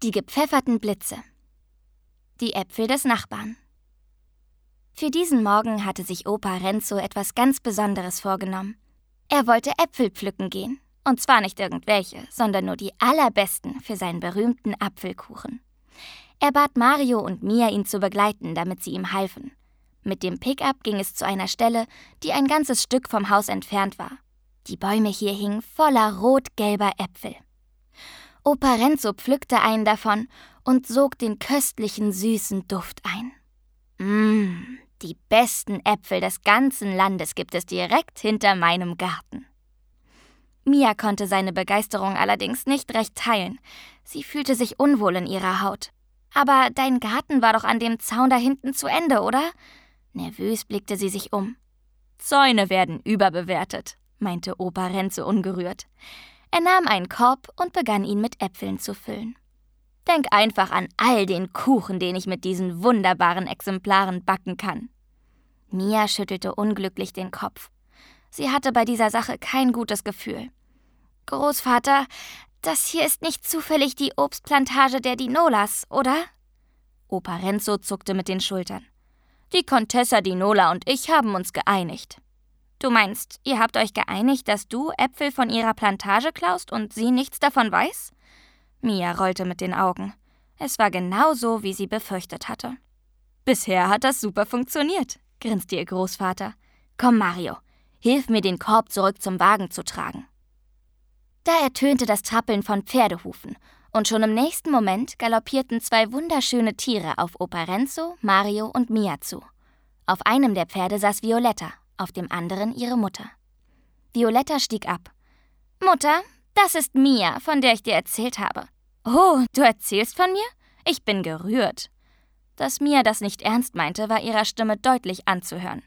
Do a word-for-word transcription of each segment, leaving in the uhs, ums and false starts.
Die gepfefferten Blitze. Die Äpfel des Nachbarn. Für diesen Morgen hatte sich Opa Renzo etwas ganz Besonderes vorgenommen. Er wollte Äpfel pflücken gehen. Und zwar nicht irgendwelche, sondern nur die allerbesten für seinen berühmten Apfelkuchen. Er bat Mario und Mia, ihn zu begleiten, damit sie ihm halfen. Mit dem Pickup ging es zu einer Stelle, die ein ganzes Stück vom Haus entfernt war. Die Bäume hier hingen voller rot-gelber Äpfel. Opa Renzo pflückte einen davon und sog den köstlichen, süßen Duft ein. Mmm, die besten Äpfel des ganzen Landes gibt es direkt hinter meinem Garten. Mia konnte seine Begeisterung allerdings nicht recht teilen. Sie fühlte sich unwohl in ihrer Haut. »Aber dein Garten war doch an dem Zaun da hinten zu Ende, oder?« Nervös blickte sie sich um. »Zäune werden überbewertet«, meinte Opa Renzo ungerührt. Er nahm einen Korb und begann ihn mit Äpfeln zu füllen. »Denk einfach an all den Kuchen, den ich mit diesen wunderbaren Exemplaren backen kann.« Mia schüttelte unglücklich den Kopf. Sie hatte bei dieser Sache kein gutes Gefühl. »Großvater, das hier ist nicht zufällig die Obstplantage der Di Nolas, oder?« Opa Renzo zuckte mit den Schultern. »Die Contessa Di Nola und ich haben uns geeinigt.« »Du meinst, ihr habt euch geeinigt, dass du Äpfel von ihrer Plantage klaust und sie nichts davon weiß?« Mia rollte mit den Augen. Es war genau so, wie sie befürchtet hatte. »Bisher hat das super funktioniert«, grinste ihr Großvater. »Komm, Mario, hilf mir, den Korb zurück zum Wagen zu tragen.« Da ertönte das Trappeln von Pferdehufen und schon im nächsten Moment galoppierten zwei wunderschöne Tiere auf Opa Renzo, Mario und Mia zu. Auf einem der Pferde saß Violetta, auf dem anderen ihre Mutter. Violetta stieg ab. »Mutter, das ist Mia, von der ich dir erzählt habe.« »Oh, du erzählst von mir? Ich bin gerührt.« Dass Mia das nicht ernst meinte, war ihrer Stimme deutlich anzuhören.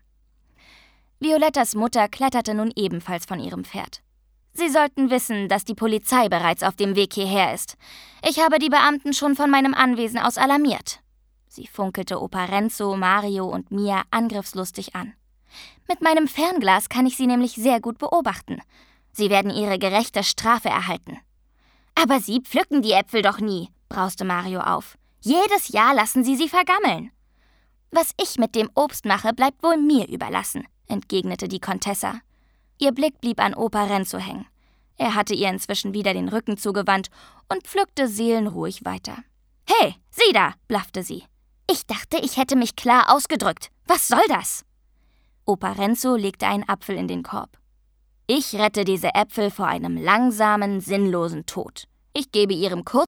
Violettas Mutter kletterte nun ebenfalls von ihrem Pferd. »Sie sollten wissen, dass die Polizei bereits auf dem Weg hierher ist. Ich habe die Beamten schon von meinem Anwesen aus alarmiert.« Sie funkelte Opa Renzo, Mario und Mia angriffslustig an. »Mit meinem Fernglas kann ich sie nämlich sehr gut beobachten. Sie werden ihre gerechte Strafe erhalten.« »Aber Sie pflücken die Äpfel doch nie«, brauste Mario auf. »Jedes Jahr lassen Sie sie vergammeln.« »Was ich mit dem Obst mache, bleibt wohl mir überlassen«, entgegnete die Contessa. Ihr Blick blieb an Opa Renzo hängen. Er hatte ihr inzwischen wieder den Rücken zugewandt und pflückte seelenruhig weiter. »Hey, Sie da«, blaffte sie. »Ich dachte, ich hätte mich klar ausgedrückt. Was soll das?« Opa Renzo legte einen Apfel in den Korb. »Ich rette diese Äpfel vor einem langsamen, sinnlosen Tod. Ich gebe ihrem kurz